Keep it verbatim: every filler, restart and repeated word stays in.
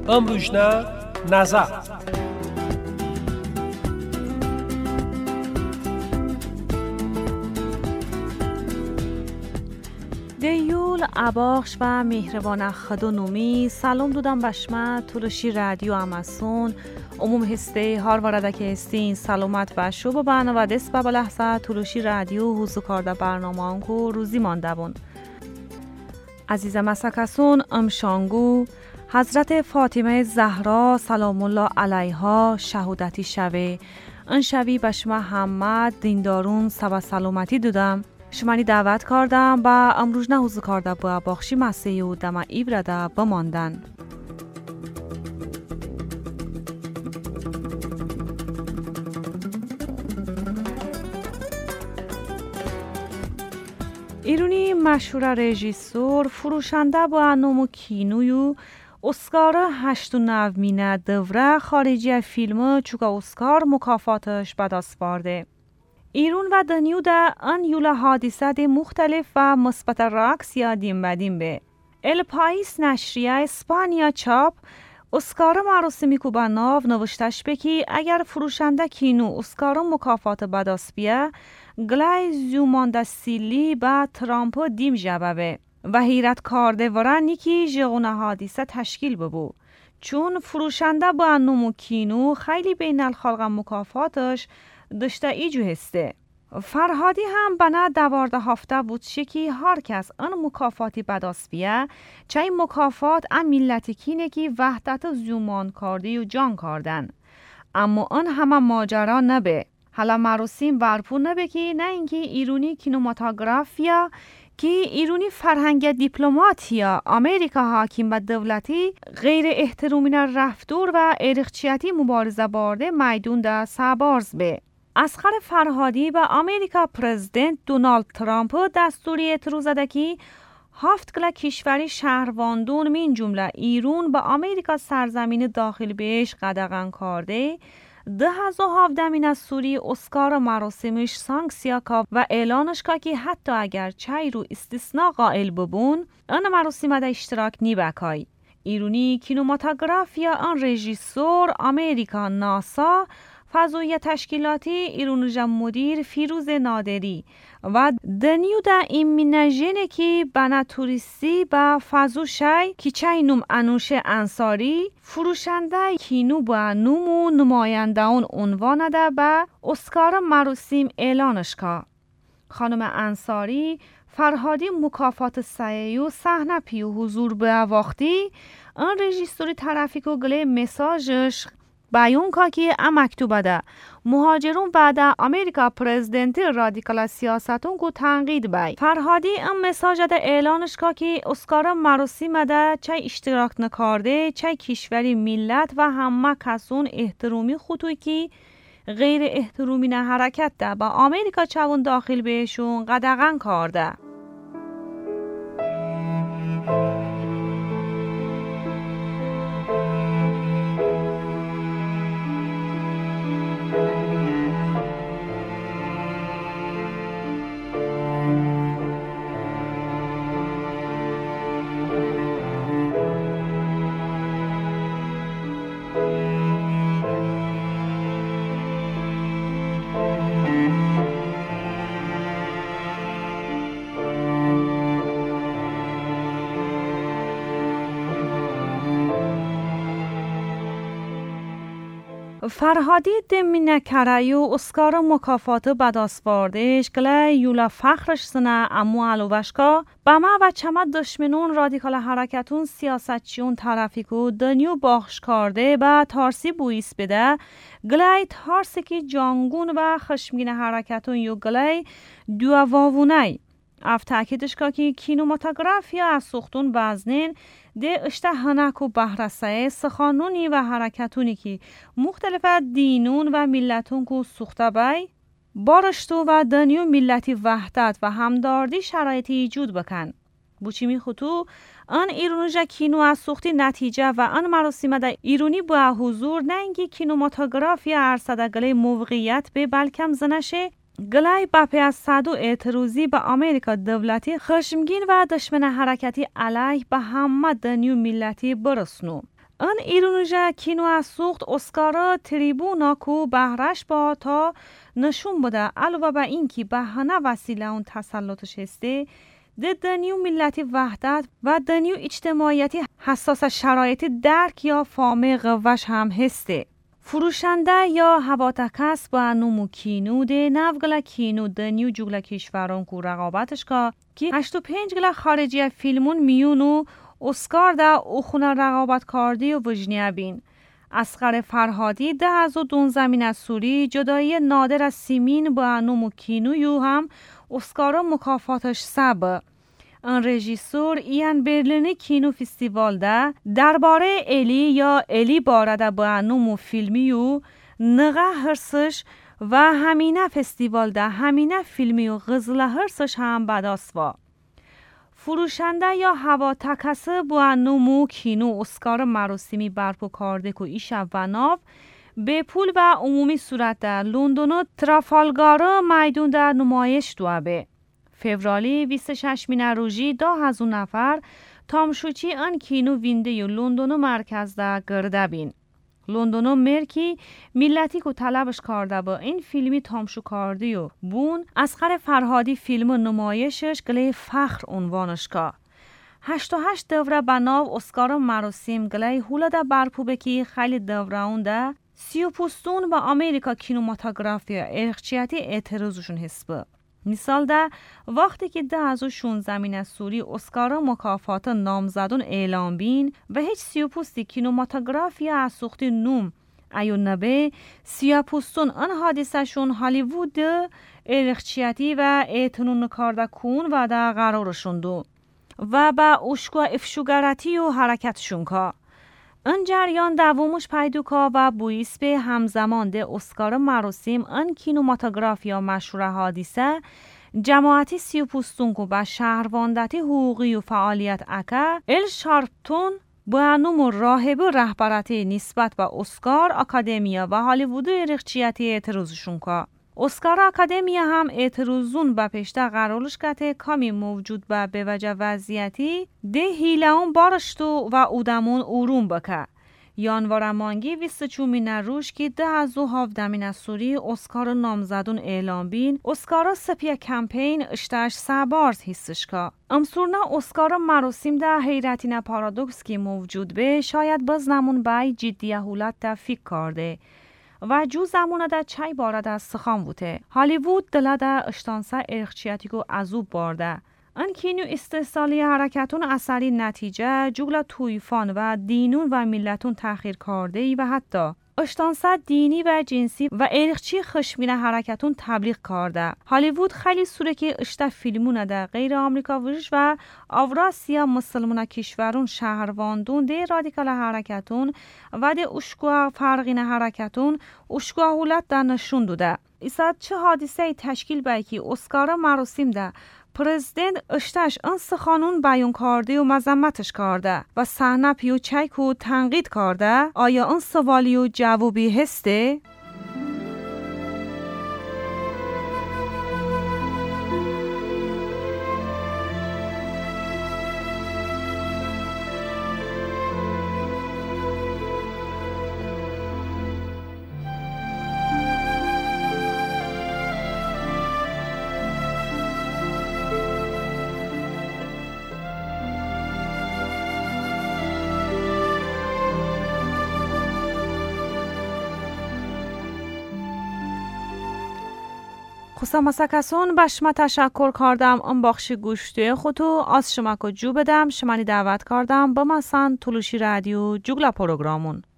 امروژنا نظر دیول عباخش و مهربان خدو نومی سلام دودم بشما تولشی رادیو اماسون عموم هسته هار ورده که هستین سلامت و شو ببن و دست به لحظه تولشی رادیو حوزو کارده برنامه آنکو روزی مانده بون. عزیز مسکسون امشانگو حضرت فاطمه زهرا سلام الله علیها شهودتی شوه ان شوی بشما همه دیندارون سبا سلامتی دودم شمانی دعوت کردم با امروز نه حوزو کرده با باخشی مسیح و دم ایبرده بماندن. ایرونی مشهور رژیسور فروشنده با نام کینویو اسکار هشت و نو مینه دوره خارجی فیلم چوکا اسکار مکافاتش به دست برده. ایرون و دنیو ده ان یولا حادثات مختلف و مثبت راکس یادیم بدیم به. ال پاییس نشریه اسپانیا چاپ اسکار مراسمی کو با ناو نوشتش بکی اگر فروشنده کینو اسکار مکافات به دست بیه گلای زیومانده سیلی با ترامپ دیم جبه و حیرت کارده ورانی که جغون حادثه تشکیل ببو. چون فروشنده با نومو کینو خیلی بین الخلق مکافاتش داشته ایجو هسته. فرهادی هم بنا دوارده هفته بود شکی هر کس ان مکافاتی بدست بیه چه مکافات ام ملتی کینه که وحدت زیومان کرده و جان کردن. اما ان همه ماجرا نبه. حالا مراسم برپور نبه که نه اینکه ایرونی کینوماتوگرافیا که ایرونی فرهنگ دیپلماتیا امریکا حاکم به دولتی غیر احترامین رفتار و ارخچیتی مبارزه بارده میدون ده سابارز به. اسخر فرهادی به امریکا پرزیدنت دونالد ترامپ دستوری اعتراض زده که هفت کلا کشوری شهرواندون من جمله ایرون به امریکا سرزمین داخل بهش قدغن کرده ده هزار هفده من از سوری اسکار مراسمش سانکسیا کا و اعلانش کا که حتی اگر چای رو استثناء قائل ببون ان مراسم ده اشتراک نی بکای. ایرونی کینوماتوگرافیا ان رژیسور امریکا ناسا فضایی تشکیلاتی ایرونوژا مدیر فیروز نادری و دنیو دا این مینجنه که بنا توریستی با فضو شای که چای نوم انوش انصاری فروشنده کینو با نومو نماینده اون عنوان ده با اسکار مراسم اعلانش که خانم انصاری فرهادی مکافات سعیو صحنه پیو حضور به وقتی ان رژیسوری ترافیکو گله مساجش بیان که که ام مکتوبه ده مهاجرون بعد امریکا پرزیدنت رادیکال سیاستون کو تنقید بای فرهادی ام مساج ده اعلانش که که اسکار مراسم ده چه اشتراک نکارده چه کشوری ملت و همه کسون احترامی خطوی که غیر احترامی نه حرکت ده با امریکا چون داخل بهشون قدغن کرده. فرهادی دمینه کرایو اسکار مکافات بدست باردش گله یولا فخرش سنه امو علوشکا با ما و چمت دشمنون رادیکال حرکتون سیاستچیون ترافیکو دنیو باخش کرده با تارسی بویس بده گله تارسی که جانگون و خشمگین حرکتون یو گله دو واوونه اف تاکیدش که کینوماتوگرافیا از سختون بزنین ده اشته هنک و بحرسه سخانونی و حرکتونی که مختلف دینون و ملتون کو سخته بای بارشتو و دنیو ملتی وحدت و همداردی شرایطی ایجود بکن. بوچی می خطو آن ایرونوژا کینو از سختی نتیجه و آن مراسم ده ایرونی با حضور ننگی کینوماتوگرافی ارسده گله موقعیت به بلکم زنشه گلای باپی از صدو اعتراضی به امریکا دولتی خشمگین و دشمن حرکتی علیه به همه دنیو ملتی برسنو. ان ایرونوژه کینو از سوخت اسکارا تریبونا کو بهرش با تا نشون بده علاوه بر این که بهانه وسیله اون تسلطش هسته ده دنیو ملتی وحدت و دنیو اجتماعیتی حساس شرایط درک یا فامه قوش هم هسته. فروشنده یا هواتکس با نومو کینو ده نوگلا کینو دنیو جوگلا کشوران کو رقابتش که که هشت و پنج گلا خارجی فیلمون میونو اسکار ده اخونه رقابت کردی و وجنیه بین. اصغر فرهادی ده از و دون زمین از سوری جدایی نادر از سیمین با نومو کینو یو هم اسکارا مکافاتش سبه. ان رژیسور ایان برلینی کینو فستیوال ده درباره الی یا الی بارده با نومو فیلمیو نغه هرسش و همینه فستیوال ده همینه فیلمیو غزله هرسش هم بداسوا. فروشنده یا هوا تکسه با نومو کینو اسکار مراسمی برپا کرده که ایشب و ناو به پول و عمومی صورت در لندن و ترافالگار میدون در نمایش دوابه. فورالی بیست و شش مینه روژی ده هزار نفر تامشوچی ان کینو وینده یو لندن مرکز در گرده بین. لندن مرکی ملتی که طلبش کرده با این فیلمی تامشو کرده و بون اصغر فرهادی فیلم نمایشش گله فخر عنوانش که. هشت و هشت دوره بناو اسکار مراسم گله هولده برپوبه که خیلی دوره اونده سیو پوستون با امریکا کینوماتوگرافیا ارخچیتی اعتراضشون حسبه. مثال ده وقتی که ده از شون زمین از سوری اسکار مکافات نامزدون اعلام بین و هیچ سیوپوستی کینوماتوگرافیا از سوختی نوم ایون نبه سیوپوستون ان حادثه شون هالیوود ارخچیتی و اعتنون کرده کون و ده قرارشون دو و با اشکو افشوگرتی و حرکتشون که ان جریان دومش پیدوکا و بویس به همزمان ده اسکار مراسم ان کینوماتوگرافیا مشهور حادثه جماعتی سیوپوستونکو با شهرواندتی حقوقی و فعالیت اکا ال شارپتون با نوم راهبه رهبرتی نسبت به اسکار اکادمیا و هالیوود ارخچیتی اعتراضشون که اسکار اکادمیا هم اعتراضون با پشته قرارش کته کمی موجود با به وجه وضعیتی ده هیلهون بارشتو و اودمون اوروم بکه. یانوار مانگی بیست و چومین روش که ده از و هفدمین از سوری اسکار نامزدون اعلام بین اسکار سپیا کمپین اشتاش سابارز حسش که. امسورنا اسکار مراسم ده حیرتین پارادوکس که موجود به شاید باز نمون بای جدیه هولت ده فکر کرده. و جو زمونه ده چای بارده از سخان بوده. هالیوود دله ده اشتانسه ارخچیتی که ازوب بارده. ان کینو استحصالی حرکتون اثری نتیجه جوگل تویفان و دینون و ملتون تأخیر کرده ای و حتی اشتانسه دینی و جنسی و ارخچی خشمین حرکتون تبلیغ کرده. هالیوود خیلی سوره که اشته فیلمونه ده غیر آمریکا ویش و اوراسیا مسلمون کشورون شهرواندون ده رادیکال حرکتون و ده اشکوه فرقین حرکتون اشکوه هولت ده نشون دوده. ایساد چه حادثه تشکیل بایی که اسکار مراسم ده پرزیدنت اشتش ان سخانون بیان کرده و مذمتش کرده و صحنه پیو چک و تنقید کرده آیا ان سوالی و جوابی هسته؟ خصوصا مسکسون بشما تشکر کردم ام بخش گوشتی خودتو از شما که جو بدم شمانی دعوت کردم با مثلا تلوشی رادیو جوگلا پروگرامون